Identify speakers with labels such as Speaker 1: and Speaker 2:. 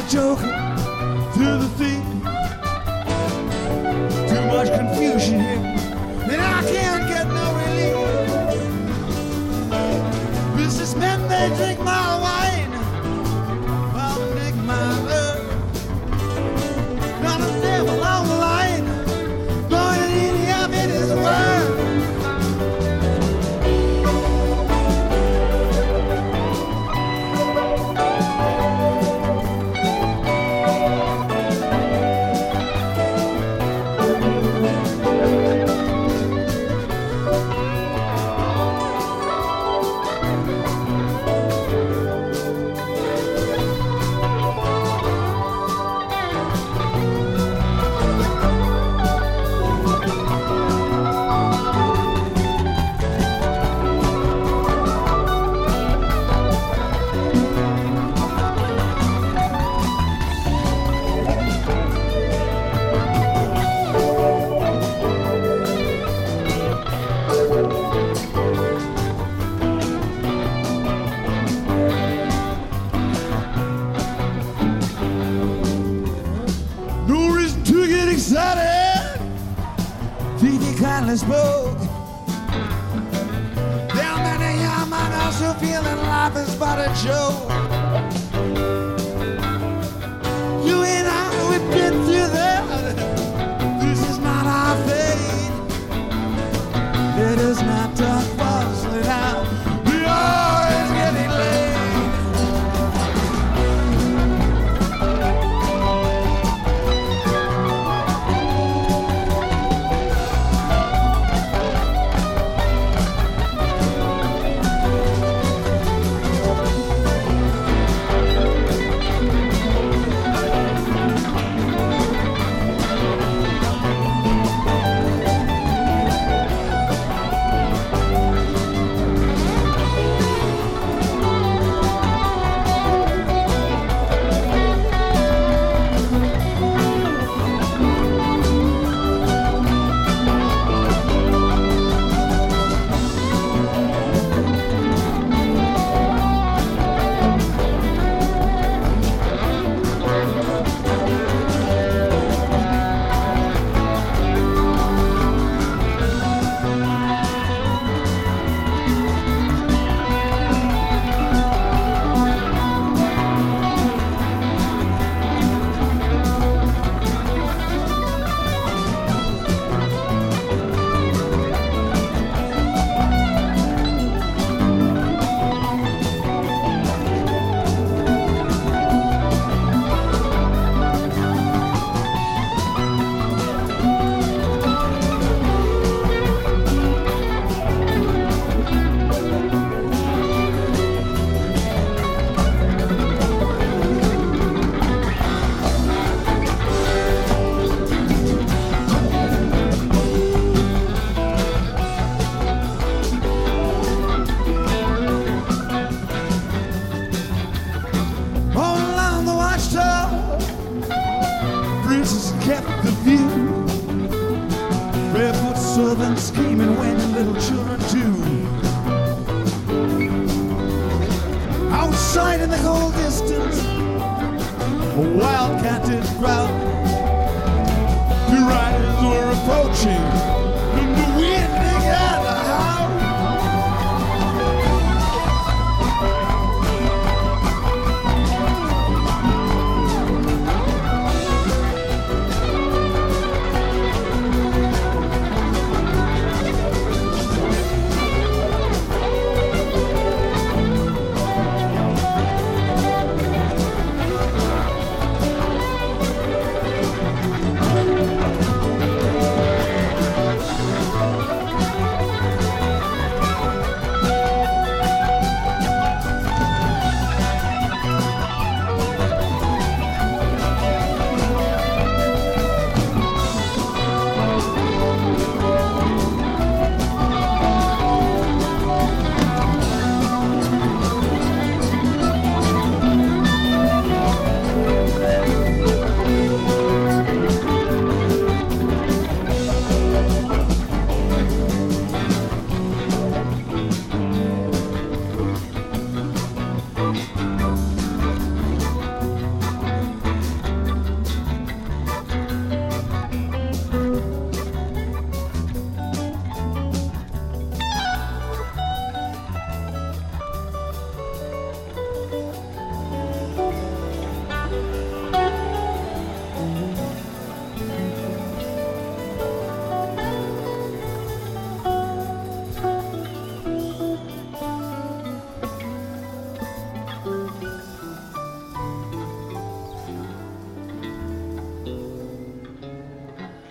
Speaker 1: joker to the thief. Too much confusion here, and I can't get no relief. Businessmen, they drink my wine while they make my love. Got a devil on the line, going to eat up in his world. Excited, Phoebe kindly spoke. There are many young men also feeling life is but a joke. You and I, we've been through that. This is not our fate. It is not dark falsely now. We are always getting late. Kept the view. Barefoot servants came and went, little children too. Outside in the cold distance, a wildcat did growl. The riders were approaching.